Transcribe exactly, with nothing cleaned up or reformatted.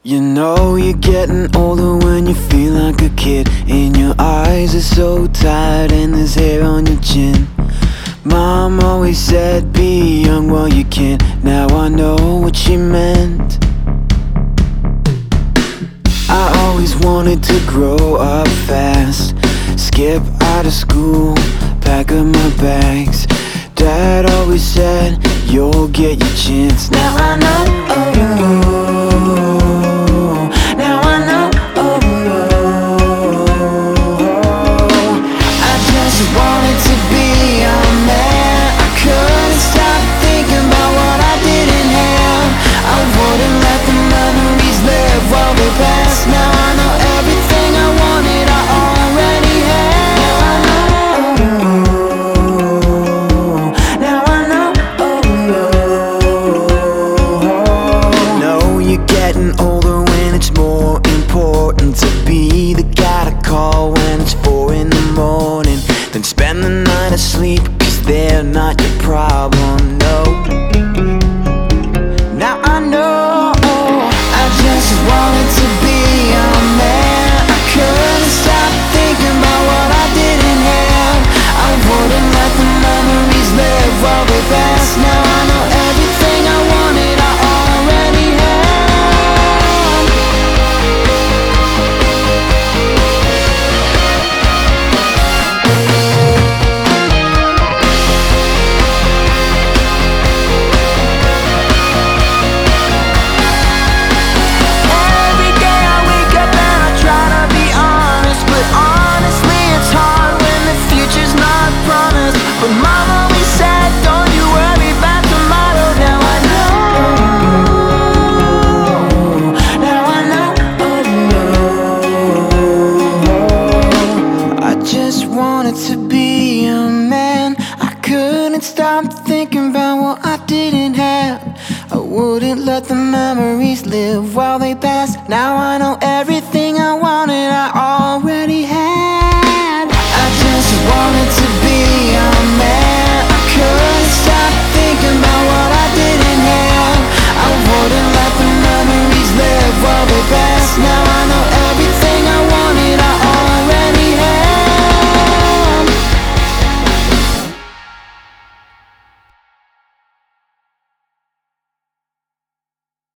You know you're getting older when you feel like a kid, and your eyes are so tired and there's hair on your chin. Mom always said be young while you can. Now I know what she meant. I always wanted to grow up fast, skip out of school, pack up my bags. Dad always said you'll get your chance. Now I know, oh, now I know, oh, I just wanted to be a man. I couldn't stop thinking about what I didn't have. I wouldn't let the memories live while they pass. Now I know everything I wanted, I already have. Now I know, know you're getting older when it's more important to be the guy to call when it's four in the morning than spend the night asleep, cause they're not your problem, no. Now I know I just wanted to be a man. I couldn't stop thinking about what I didn't have. I wouldn't let the memories live while they pass. Now I know everything I wanted, I already to be a man. I couldn't stop thinking about what I didn't have. I wouldn't let the memories live while they pass. Now I know everything I wanted, I